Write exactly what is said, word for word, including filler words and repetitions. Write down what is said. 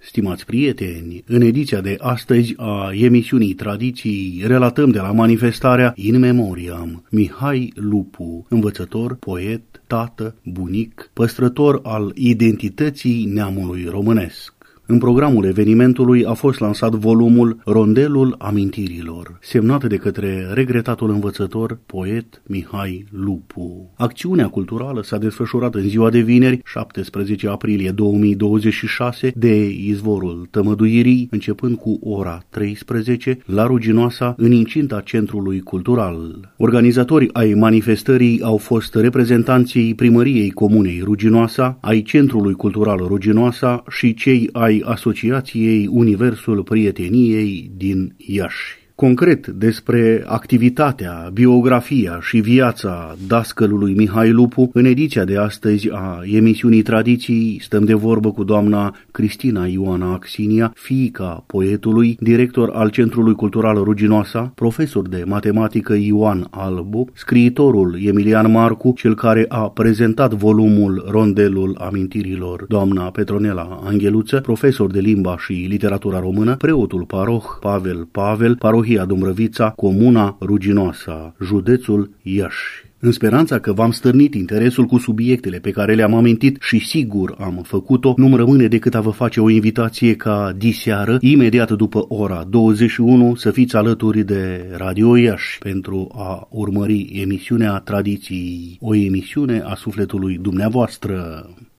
Stimați prieteni, în ediția de astăzi a emisiunii Tradiții relatăm de la manifestarea In Memoriam Mihai Lupu, învățător, poet, tată, bunic, păstrător al identității neamului românesc. În programul evenimentului a fost lansat volumul Rondelul Amintirilor, semnat de către regretatul învățător, poet Mihai Lupu. Acțiunea culturală s-a desfășurat în ziua de vineri, șaptesprezece aprilie două mii douăzeci și șase, de izvorul tămăduirii, începând cu ora treisprezece, la Ruginoasa, în incinta Centrului Cultural. Organizatorii ai manifestării au fost reprezentanții Primăriei Comunei Ruginoasa, ai Centrului Cultural Ruginoasa și cei ai Asociației Universul Prieteniei din Iași. Concret despre activitatea, biografia și viața dascălului Mihai Lupu, în ediția de astăzi a emisiunii Tradiții stăm de vorbă cu doamna Cristina Ioana Axinia, fiica poetului, director al Centrului Cultural Ruginoasa, profesor de matematică Ioan Albu, scriitorul Emilian Marcu, cel care a prezentat volumul Rondelul Amintirilor, doamna Petronela Angheluță, profesor de limba și literatura română, preotul paroh Pavel Pavel, parohia Dumbrăvița, comuna Ruginoasa, județul Iași. În speranța că v-am stârnit interesul cu subiectele pe care le-am amintit și sigur am făcut-o, nu-mi rămâne decât a vă face o invitație ca diseară, imediat după ora douăzeci și unu, să fiți alături de Radio Iași pentru a urmări emisiunea Tradiții, o emisiune a sufletului dumneavoastră.